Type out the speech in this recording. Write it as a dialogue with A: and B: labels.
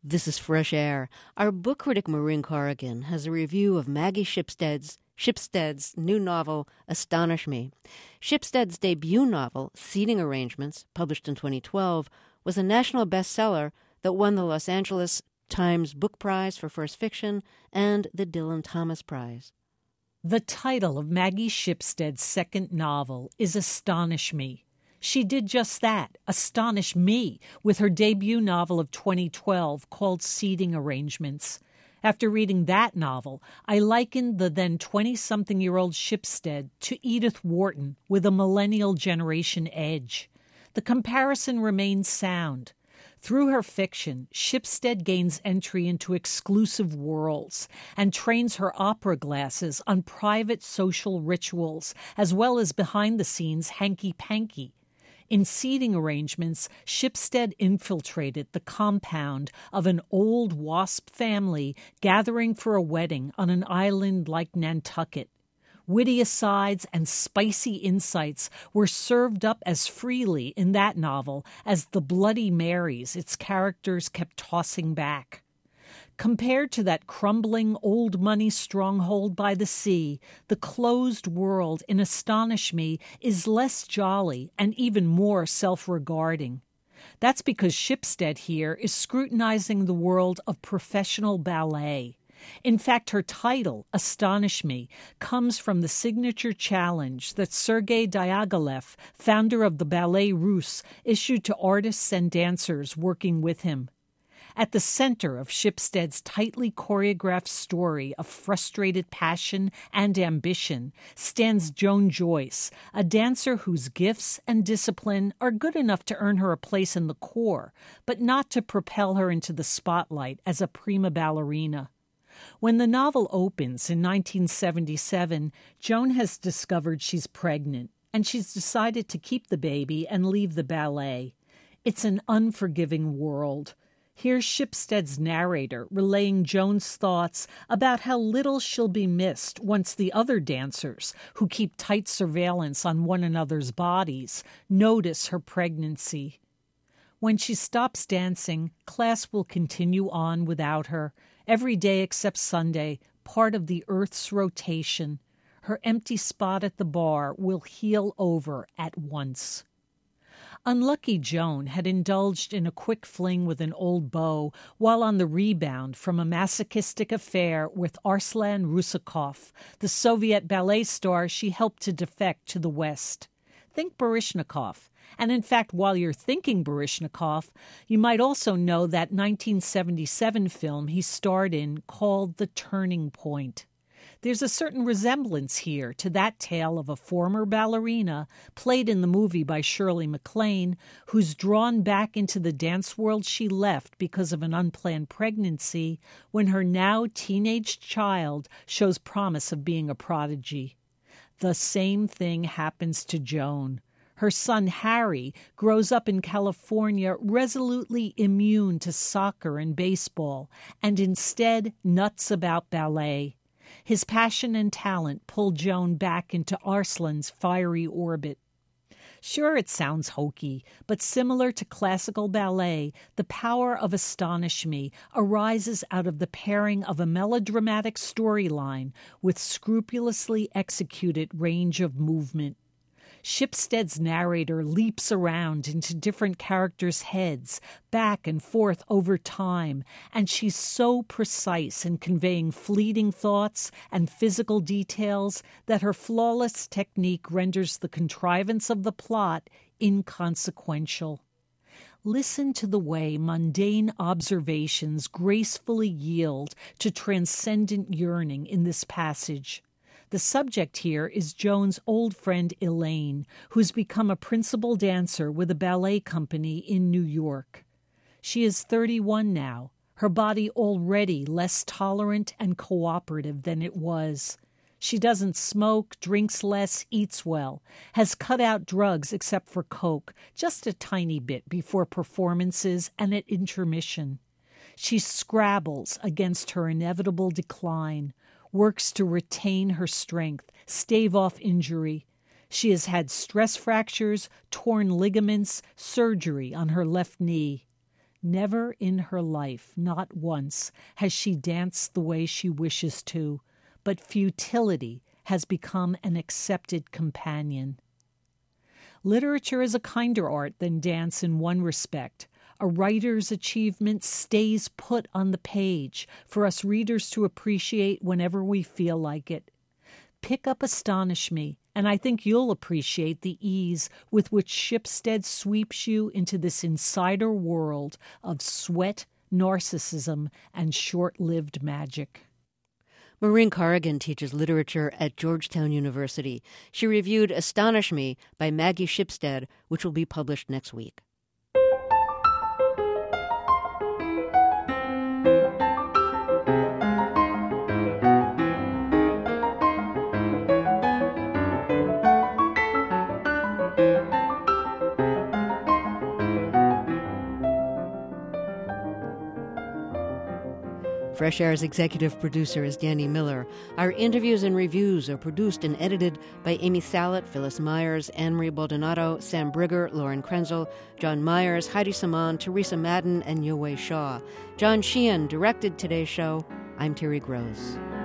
A: This is Fresh Air. Our book critic Maureen Corrigan has a review of Maggie Shipstead's new novel, Astonish Me. Shipstead's debut novel, Seating Arrangements, published in 2012, was a national bestseller that won the Los Angeles Times Book Prize for First Fiction and the Dylan Thomas Prize.
B: The title of Maggie Shipstead's second novel is Astonish Me. She did just that, astonish me, with her debut novel of 2012 called Seating Arrangements. After reading that novel, I likened the then 20-something-year-old Shipstead to Edith Wharton with a millennial generation edge. The comparison remains sound. Through her fiction, Shipstead gains entry into exclusive worlds and trains her opera glasses on private social rituals, as well as behind-the-scenes hanky-panky. In Seating Arrangements, Shipstead infiltrated the compound of an old WASP family gathering for a wedding on an island like Nantucket. Witty asides and spicy insights were served up as freely in that novel as the Bloody Marys its characters kept tossing back. Compared to that crumbling old money stronghold by the sea, the closed world in Astonish Me is less jolly and even more self-regarding. That's because Shipstead here is scrutinizing the world of professional ballet. In fact, her title, Astonish Me, comes from the signature challenge that Sergei Diaghilev, founder of the Ballet Russe, issued to artists and dancers working with him. At the center of Shipstead's tightly choreographed story of frustrated passion and ambition stands Joan Joyce, a dancer whose gifts and discipline are good enough to earn her a place in the corps, but not to propel her into the spotlight as a prima ballerina. When the novel opens in 1977, Joan has discovered she's pregnant, and she's decided to keep the baby and leave the ballet. It's an unforgiving world. Here's Shipstead's narrator relaying Joan's thoughts about how little she'll be missed once the other dancers, who keep tight surveillance on one another's bodies, notice her pregnancy. When she stops dancing, class will continue on without her, every day except Sunday, part of the Earth's rotation. Her empty spot at the bar will heal over at once. Unlucky Joan had indulged in a quick fling with an old beau while on the rebound from a masochistic affair with Arslan Rusakov, the Soviet ballet star she helped to defect to the West. Think Baryshnikov. And in fact, while you're thinking Baryshnikov, you might also know that 1977 film he starred in called The Turning Point. There's a certain resemblance here to that tale of a former ballerina, played in the movie by Shirley MacLaine, who's drawn back into the dance world she left because of an unplanned pregnancy when her now teenage child shows promise of being a prodigy. The same thing happens to Joan. Her son Harry grows up in California resolutely immune to soccer and baseball, and instead nuts about ballet. His passion and talent pull Joan back into Arslan's fiery orbit. Sure, it sounds hokey, but similar to classical ballet, the power of Astonish Me arises out of the pairing of a melodramatic storyline with scrupulously executed range of movement. Shipstead's narrator leaps around into different characters' heads, back and forth over time, and she's so precise in conveying fleeting thoughts and physical details that her flawless technique renders the contrivance of the plot inconsequential. Listen to the way mundane observations gracefully yield to transcendent yearning in this passage. The subject here is Joan's old friend Elaine, who's become a principal dancer with a ballet company in New York. She is 31 now, her body already less tolerant and cooperative than it was. She doesn't smoke, drinks less, eats well, has cut out drugs except for coke, just a tiny bit before performances and at intermission. She scrabbles against her inevitable decline, works to retain her strength, stave off injury. She has had stress fractures, torn ligaments, surgery on her left knee. Never in her life, not once, has she danced the way she wishes to, but futility has become an accepted companion. Literature is a kinder art than dance in one respect. A writer's achievement stays put on the page for us readers to appreciate whenever we feel like it. Pick up Astonish Me, and I think you'll appreciate the ease with which Shipstead sweeps you into this insider world of sweat, narcissism, and short-lived magic.
A: Maureen Corrigan teaches literature at Georgetown University. She reviewed Astonish Me by Maggie Shipstead, which will be published next week. Fresh Air's executive producer is Danny Miller. Our interviews and reviews are produced and edited by Amy Sallet, Phyllis Myers, Anne-Marie Baldonado, Sam Brigger, Lauren Krenzel, John Myers, Heidi Saman, Teresa Madden, and Yowei Shaw. John Sheehan directed today's show. I'm Terry Gross.